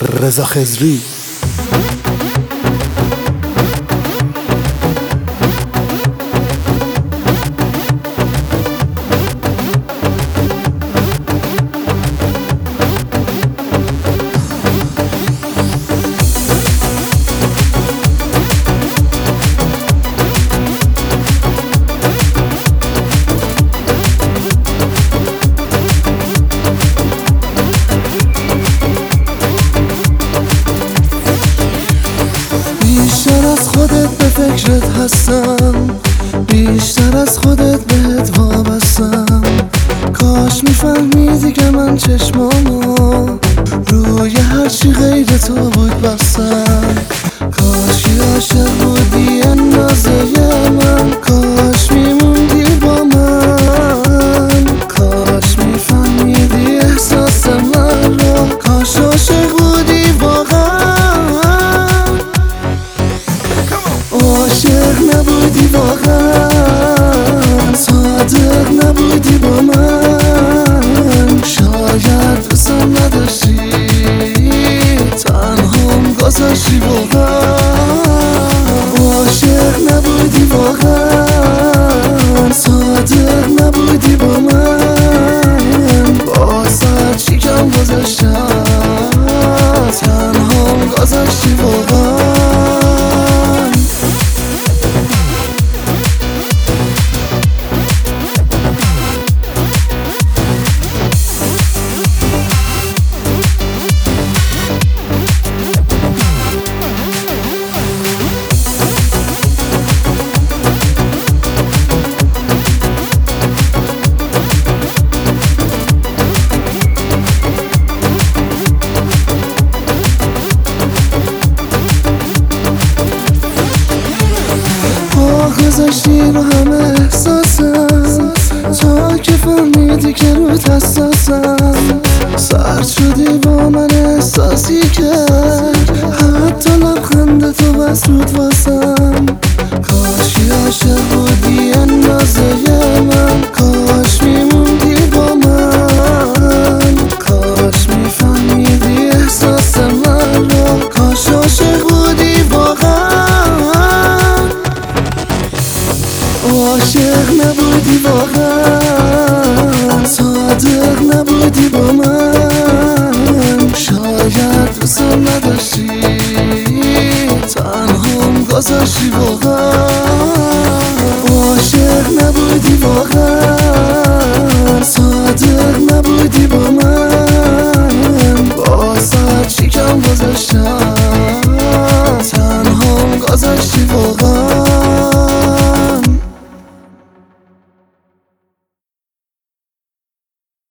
رضا خضری. بیشتر از خودت به فکرت هستم، بیشتر از خودت بهت وابستم. کاش میفهمیدی که من چشمامو روی هرچی غیر تو بود بستم. کاش عاشق بودی اندازه من، کاش میموندی با من، کاش میفهمیدی احساس من رو، کاش عاشق بودی واقعا. عاشق نبودی واقعا، صادق نبودی با من، شاید دوستم نداشتی، تنهام گذاشتی واقعا. عاشق نبودی واقعا، صادق نبودی با من، بازت چیکم گذاشتم، تنهام گذاشتی واقعا. گذاشتی رو همه احساسم، تا که فهمیدی که روت هستم.